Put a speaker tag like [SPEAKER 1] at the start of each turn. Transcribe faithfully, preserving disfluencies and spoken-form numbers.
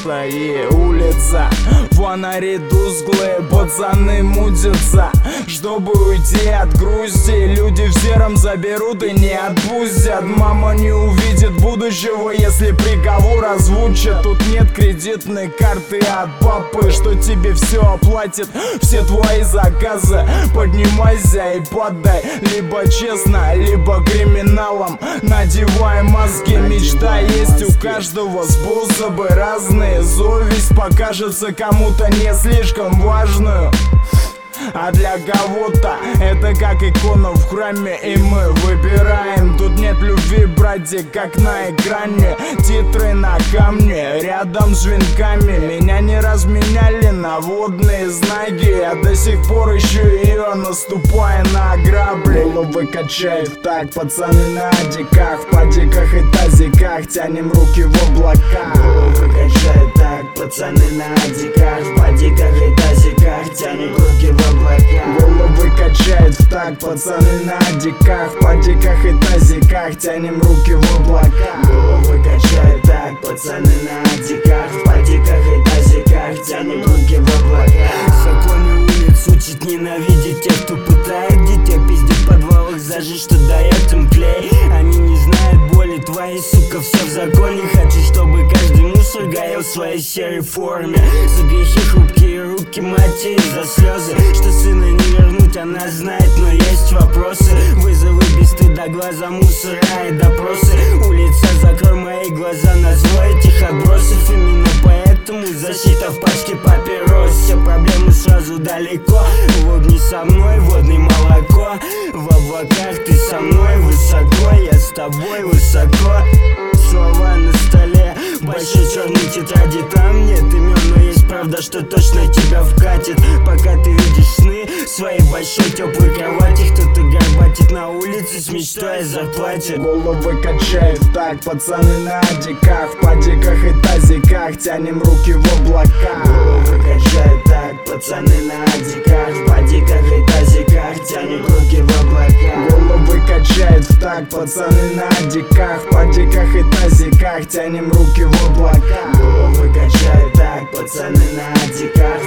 [SPEAKER 1] пустая улица, фонари тусклые, пацаны мутятся. Чтобы уйти от грусти, люди в сером заберут и не отпустят. Мама не увидит будущего, если приговор озвучат. Тут нет кредитной карты от папы, что тебе все оплатит, все твои заказы. Поднимайся и подай, либо честно, либо криминалом. Надевай маски, мечта есть у каждого, способы разные. Совесть покажется кому-то не слишком важную, а для кого-то это как икона в храме, и мы выбираем. Тут нет любви, братья, как на экране. Титры на камне, рядом с венками. Меня не разменяли на водные знаки. Я до сих пор ищу ее, наступая на грабли. Головы качает так, пацаны на диках, в падиках и тазиках, тянем руки в облака.
[SPEAKER 2] Головы качает так, пацаны на диках, в падиках и тазиках, тянем руки в облака.
[SPEAKER 1] Головы качает в так, пацаны на диках, в падиках и тазиках, тянем руки в облака.
[SPEAKER 2] Головы качает так, пацаны на диках, в падиках и тазиках, тянем руки в облака. Законы улиц учат ненавидеть тех, кто пытает дитя, пиздит в подвалах за жизнь, что дает им клей. Они не знают боли твоей, сука, все в законе. Хочу, чтобы каждый мусор горел в своей серой форме. За грехи хрупкие руки матери, за слезы, что сына не вернуть, она знает, но есть вопросы. Вызовы без стыда, глаза мусора и допросы. Улица, закрой мои глаза на зло этих отбросов. Именно поэтому защита в пачке папирос. Все проблемы сразу далеко. Улыбни со мной, водный молоко. В облаках ты со мной высоко, я с тобой высоко. Слова на столе, большой черной тетради, там нет имен, но есть правда, что точно тебя вкатит. Пока ты видишь сны в своей большой теплой кровати, кто-то горбатит на улице с мечтой о зарплате.
[SPEAKER 1] Головы качает так, пацаны на диках, в падиках и тазиках, тянем руки в облака.
[SPEAKER 2] Головы качает так, пацаны на диках, в падиках и тазиках, тянем руки в облака.
[SPEAKER 1] Головы качает в так, пацаны на диках, в падиках и тазиках, тянем руки в облака.
[SPEAKER 2] Головы качает так, пацаны на диках,